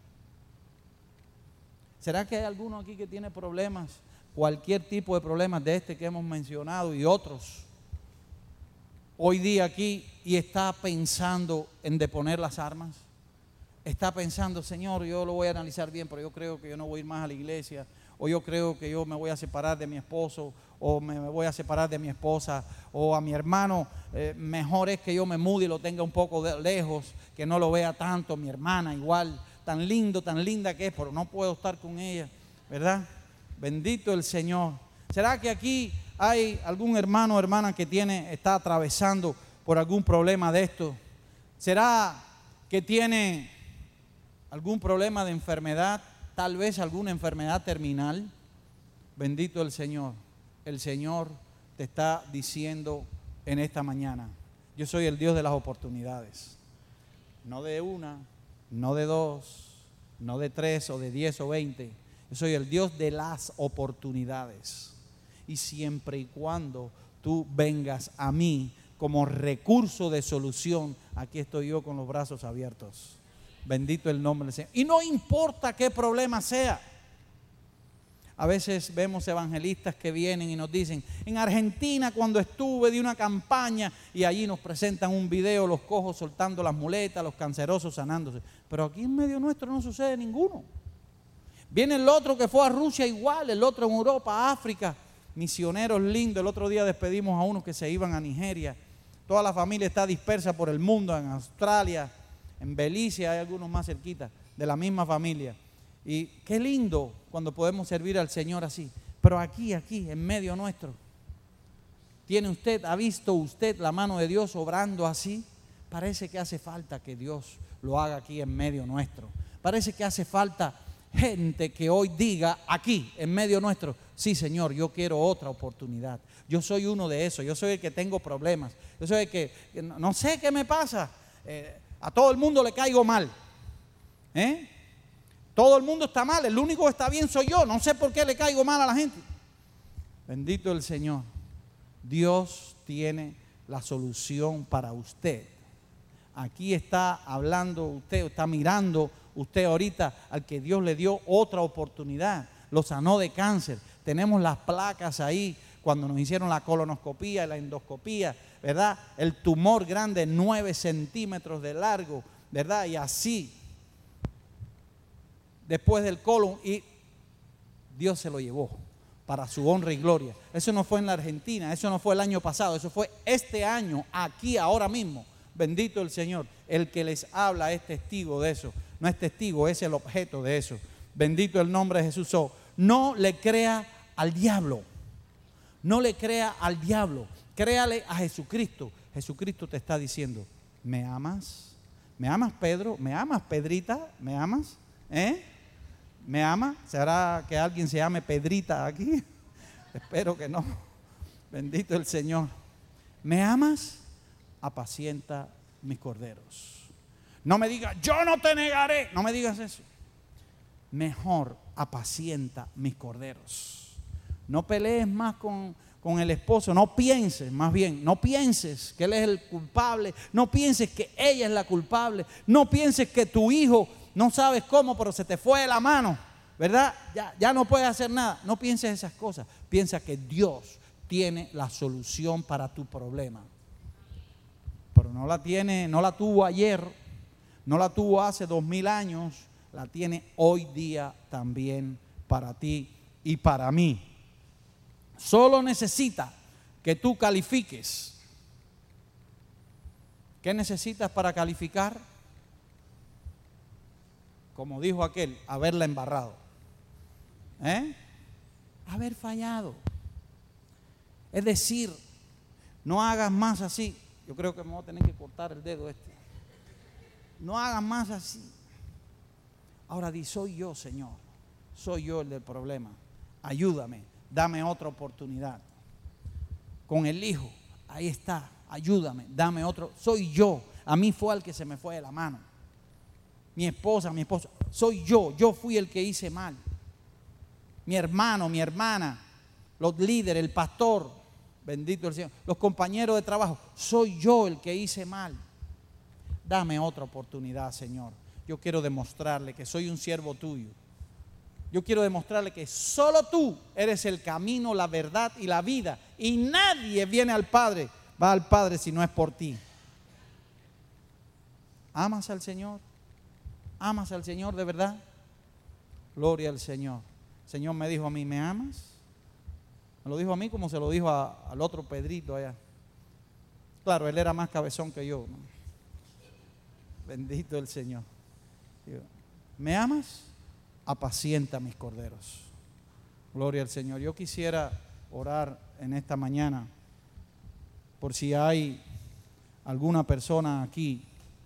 ¿Será que hay alguno aquí que tiene problemas? Cualquier tipo de problemas de este que hemos mencionado y otros. Hoy día aquí y está pensando en deponer las armas. Está pensando, Señor, yo lo voy a analizar bien, pero yo creo que yo no voy a ir más a la iglesia. O yo creo que yo me voy a separar de mi esposo, o me voy a separar de mi esposa, o a mi hermano, mejor es que yo me mude y lo tenga un poco lejos, que no lo vea tanto. Mi hermana igual, tan lindo, tan linda que es, pero no puedo estar con ella, ¿verdad? Bendito el Señor. ¿Será que aquí hay algún hermano o hermana que está atravesando por algún problema de esto? ¿Será que tiene algún problema de enfermedad? Tal vez alguna enfermedad terminal. Bendito el Señor. El Señor te está diciendo en esta mañana, yo soy el Dios de las oportunidades. No de una, no de dos, no de 3 o de 10 o 20. Yo soy el Dios de las oportunidades. Y siempre y cuando tú vengas a mí como recurso de solución, aquí estoy yo con los brazos abiertos. Bendito el nombre del Señor. Y no importa qué problema sea. A veces vemos evangelistas que vienen y nos dicen, en Argentina cuando estuve di una campaña y allí nos presentan un video, los cojos soltando las muletas, los cancerosos sanándose. Pero aquí en medio nuestro no sucede ninguno. Viene el otro que fue a Rusia igual, el otro en Europa, África, misioneros lindos. El otro día despedimos a unos que se iban a Nigeria. Toda la familia está dispersa por el mundo, en Australia, En Belice hay algunos más cerquita, de la misma familia. Y qué lindo cuando podemos servir al Señor así. Pero aquí, en medio nuestro, ¿ha visto usted la mano de Dios obrando así? Parece que hace falta que Dios lo haga aquí en medio nuestro. Parece que hace falta gente que hoy diga aquí, en medio nuestro, sí, Señor, yo quiero otra oportunidad. Yo soy uno de esos, yo soy el que tengo problemas. Yo soy el que no sé qué me pasa. A todo el mundo le caigo mal. Todo el mundo está mal, el único que está bien soy yo. No sé por qué le caigo mal a la gente. Bendito el Señor. Dios tiene la solución para usted. Aquí está hablando usted, está mirando usted ahorita al que Dios le dio otra oportunidad. Lo sanó de cáncer. Tenemos las placas ahí cuando nos hicieron la colonoscopía y la endoscopía, ¿verdad? El tumor grande, 9 centímetros de largo, ¿verdad? Y así, después del colon, y Dios se lo llevó para su honra y gloria. Eso no fue en la Argentina, eso no fue el año pasado, eso fue este año, aquí, ahora mismo. Bendito el Señor. El que les habla es testigo de eso. No es testigo, es el objeto de eso. Bendito el nombre de Jesús. No le crea al diablo. No le crea al diablo. Créale a Jesucristo. Jesucristo te está diciendo, ¿me amas? ¿Me amas, Pedro? ¿Me amas, Pedrita? ¿Me amas? ¿Me ama? ¿Será que alguien se llame Pedrita aquí? Espero que no. Bendito el Señor. ¿Me amas? Apacienta mis corderos. No me digas, yo no te negaré. No me digas eso. Mejor apacienta mis corderos. No pelees más con el esposo. No pienses, más bien, no pienses que él es el culpable. No pienses que ella es la culpable. No pienses que tu hijo, no sabes cómo, pero se te fue de la mano, ¿verdad? Ya no puedes hacer nada. No pienses esas cosas. Piensa que Dios tiene la solución para tu problema. Pero no la tuvo ayer, no la tuvo hace 2000 años, la tiene hoy día también para ti y para mí. Solo necesita que tú califiques. ¿Qué necesitas para calificar? Como dijo aquel, haberla embarrado. Haber fallado. Es decir, no hagas más así. Yo creo que me voy a tener que cortar el dedo este. No hagas más así. Ahora di, soy yo, Señor. Soy yo el del problema. Ayúdame, dame otra oportunidad. Con el hijo, ahí está. Ayúdame, dame otro. Soy yo. A mí fue el que se me fue de la mano. Mi esposa, soy yo. Yo fui el que hice mal. Mi hermano, mi hermana, los líderes, el pastor. Bendito el Señor. Los compañeros de trabajo. Soy yo el que hice mal. Dame otra oportunidad, Señor. Yo quiero demostrarle que soy un siervo tuyo. Yo quiero demostrarle que solo tú eres el camino, la verdad y la vida. Y nadie viene al Padre, va al Padre si no es por ti. ¿Amas al Señor? ¿Amas al Señor de verdad? Gloria al Señor. El Señor me dijo a mí, ¿me amas? Me lo dijo a mí como se lo dijo al otro Pedrito allá. Claro, él era más cabezón que yo, ¿no? Bendito el Señor. ¿Me amas? Apacienta mis corderos. Gloria al Señor. Yo quisiera orar en esta mañana por si hay alguna persona aquí.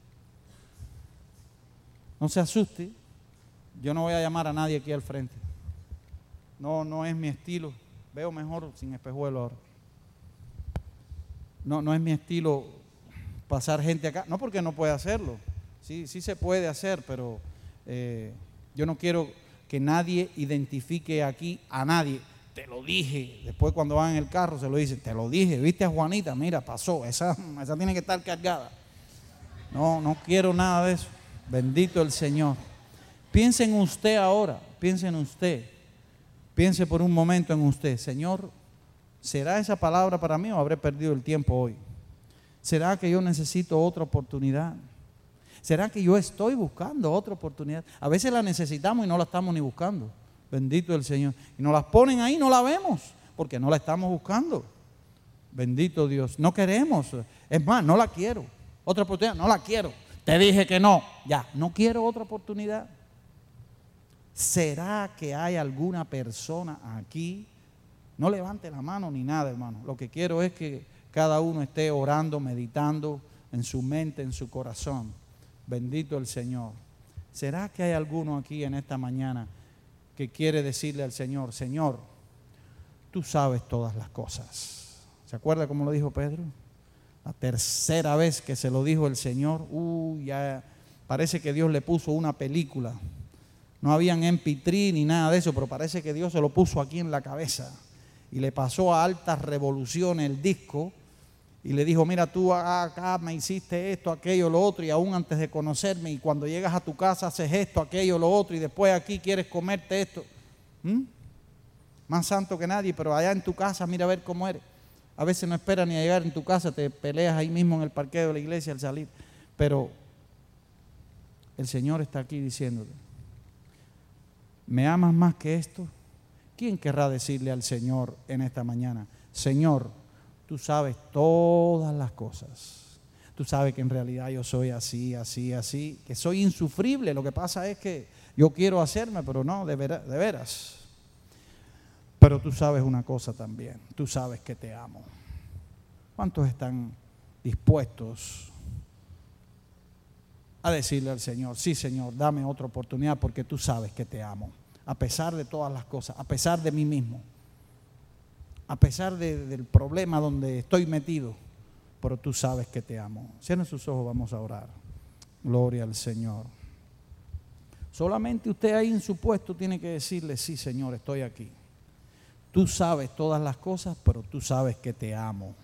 No se asuste. Yo no voy a llamar a nadie aquí al frente. No es mi estilo. Veo mejor sin espejuelo ahora. No es mi estilo pasar gente acá. No porque no pueda hacerlo. Sí se puede hacer, pero yo no quiero que nadie identifique aquí a nadie. Te lo dije. Después cuando van en el carro se lo dicen. Te lo dije. ¿Viste a Juanita? Mira, pasó. Esa tiene que estar cargada. No quiero nada de eso. Bendito el Señor. Piense en usted ahora. Piense en usted. Piense por un momento en usted. Señor, ¿será esa palabra para mí o habré perdido el tiempo hoy? ¿Será que yo necesito otra oportunidad? ¿Será que yo estoy buscando otra oportunidad? A veces la necesitamos y no la estamos ni buscando. Bendito el Señor. Y nos las ponen ahí, no la vemos, porque no la estamos buscando. Bendito Dios. No queremos. Es más, no la quiero. Otra oportunidad, no la quiero. Te dije que no. Ya, no quiero otra oportunidad. ¿Será que hay alguna persona aquí? No levante la mano ni nada, hermano. Lo que quiero es que cada uno esté orando, meditando en su mente, en su corazón. Bendito el Señor. ¿Será que hay alguno aquí en esta mañana que quiere decirle al Señor: Señor, tú sabes todas las cosas? ¿Se acuerda cómo lo dijo Pedro? La tercera vez que se lo dijo el Señor, ya parece que Dios le puso una película. No habían MP3 ni nada de eso, pero parece que Dios se lo puso aquí en la cabeza y le pasó a altas revoluciones el disco y le dijo: mira, tú acá me hiciste esto, aquello, lo otro, y aún antes de conocerme, y cuando llegas a tu casa haces esto, aquello, lo otro, y después aquí quieres comerte esto. Más santo que nadie, pero allá en tu casa mira a ver cómo eres. A veces no esperas ni a llegar en tu casa, te peleas ahí mismo en el parqueo de la iglesia al salir. Pero el Señor está aquí diciéndote: ¿me amas más que esto? ¿Quién querrá decirle al Señor en esta mañana: Señor, tú sabes todas las cosas? Tú sabes que en realidad yo soy así, así, así, que soy insufrible. Lo que pasa es que yo quiero hacerme, pero no, de veras. Pero tú sabes una cosa también, tú sabes que te amo. ¿Cuántos están dispuestos a decirle al Señor: sí, Señor, dame otra oportunidad porque tú sabes que te amo? A pesar de todas las cosas, a pesar de mí mismo, a pesar del problema donde estoy metido, pero tú sabes que te amo. Cierren sus ojos, vamos a orar. Gloria al Señor. Solamente usted ahí en su puesto tiene que decirle: sí, Señor, estoy aquí. Tú sabes todas las cosas, pero tú sabes que te amo.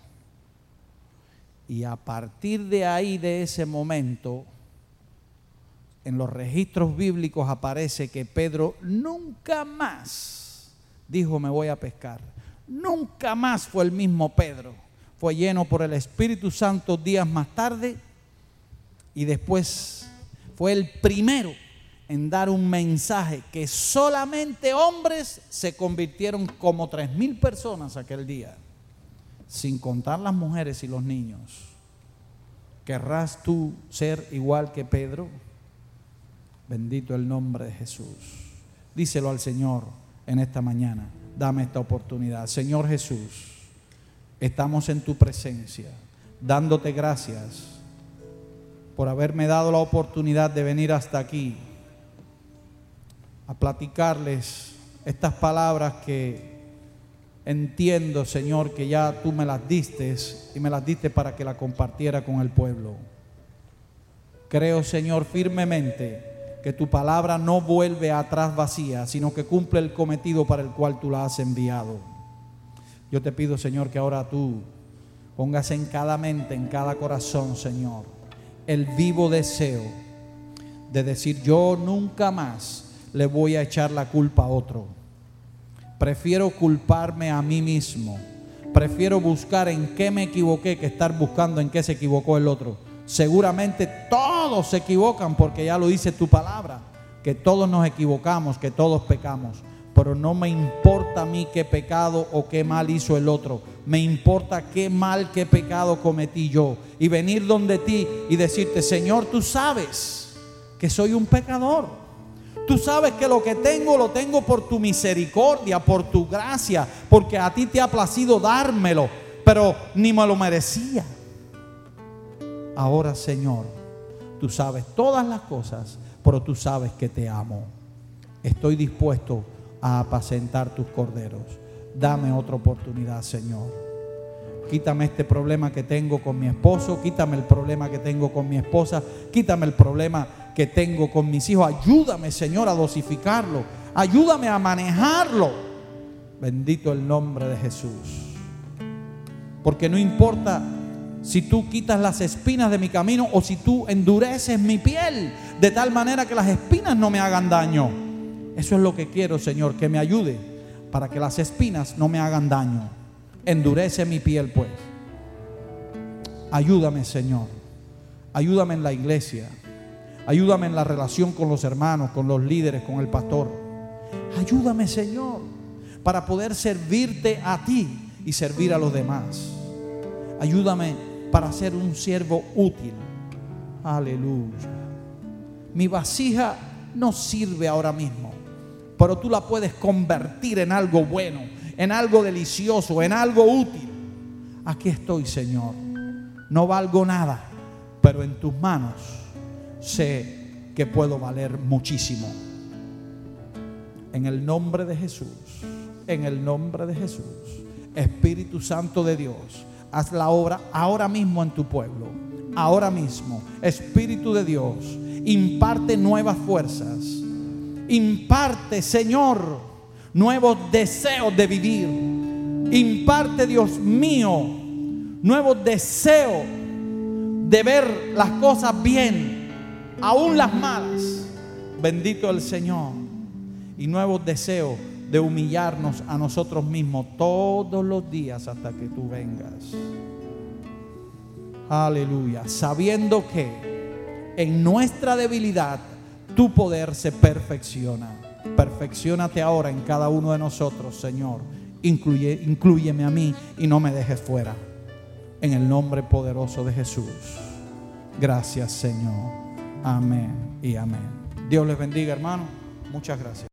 Y a partir de ahí, de ese momento, en los registros bíblicos aparece que Pedro nunca más dijo: me voy a pescar. Nunca más fue el mismo Pedro. Fue lleno por el Espíritu Santo días más tarde y después fue el primero en dar un mensaje que solamente hombres se convirtieron, como 3,000 personas aquel día, sin contar las mujeres y los niños. ¿Querrás tú ser igual que Pedro? Bendito el nombre de Jesús. Díselo al Señor en esta mañana: dame esta oportunidad. Señor Jesús, estamos en tu presencia, dándote gracias por haberme dado la oportunidad de venir hasta aquí a platicarles estas palabras que entiendo, Señor, que ya tú me las diste y me las diste para que la compartiera con el pueblo. Creo, Señor, firmemente que tu palabra no vuelve atrás vacía, sino que cumple el cometido para el cual tú la has enviado. Yo te pido, Señor, que ahora tú pongas en cada mente, en cada corazón, Señor, el vivo deseo de decir: yo nunca más le voy a echar la culpa a otro. Prefiero culparme a mí mismo. Prefiero buscar en qué me equivoqué que estar buscando en qué se equivocó el otro. Seguramente todos se equivocan, porque ya lo dice tu palabra, que todos nos equivocamos, que todos pecamos. Pero no me importa a mí qué pecado o qué mal hizo el otro. Me importa qué mal, qué pecado cometí yo. Y venir donde ti y decirte: Señor, tú sabes que soy un pecador. Tú sabes que lo que tengo, lo tengo por tu misericordia, por tu gracia, porque a ti te ha placido dármelo, pero ni me lo merecía. Ahora, Señor, tú sabes todas las cosas, pero tú sabes que te amo. Estoy dispuesto a apacentar tus corderos. Dame otra oportunidad, Señor. Quítame este problema que tengo con mi esposo, quítame el problema que tengo con mi esposa, quítame el problema que tengo con mis hijos. Ayúdame, Señor, a dosificarlo. Ayúdame a manejarlo. Bendito el nombre de Jesús. Porque no importa si tú quitas las espinas de mi camino o si tú endureces mi piel de tal manera que las espinas no me hagan daño. Eso es lo que quiero, Señor, que me ayude para que las espinas no me hagan daño. Endurece mi piel, pues. Ayúdame, Señor. Ayúdame en la iglesia. Ayúdame en la relación con los hermanos, con los líderes, con el pastor. Ayúdame, Señor, para poder servirte a ti y servir a los demás. Ayúdame para ser un siervo útil. Aleluya. Mi vasija no sirve ahora mismo, pero tú la puedes convertir en algo bueno, en algo delicioso, en algo útil. Aquí estoy, Señor. No valgo nada, pero en tus manos sé que puedo valer muchísimo. En el nombre de Jesús, en el nombre de Jesús, Espíritu Santo de Dios, haz la obra ahora mismo en tu pueblo. Ahora mismo, Espíritu de Dios, imparte nuevas fuerzas. Imparte, Señor, nuevos deseos de vivir. Imparte, Dios mío, nuevos deseos de ver las cosas bien, aún las malas. Bendito el Señor. Y nuevos deseos de humillarnos a nosotros mismos todos los días hasta que tú vengas. Aleluya. Sabiendo que en nuestra debilidad tu poder se perfecciona. Perfecciónate ahora en cada uno de nosotros, Señor. Inclúyeme a mí y no me dejes fuera. En el nombre poderoso de Jesús. Gracias, Señor. Amén y amén. Dios les bendiga, hermano. Muchas gracias.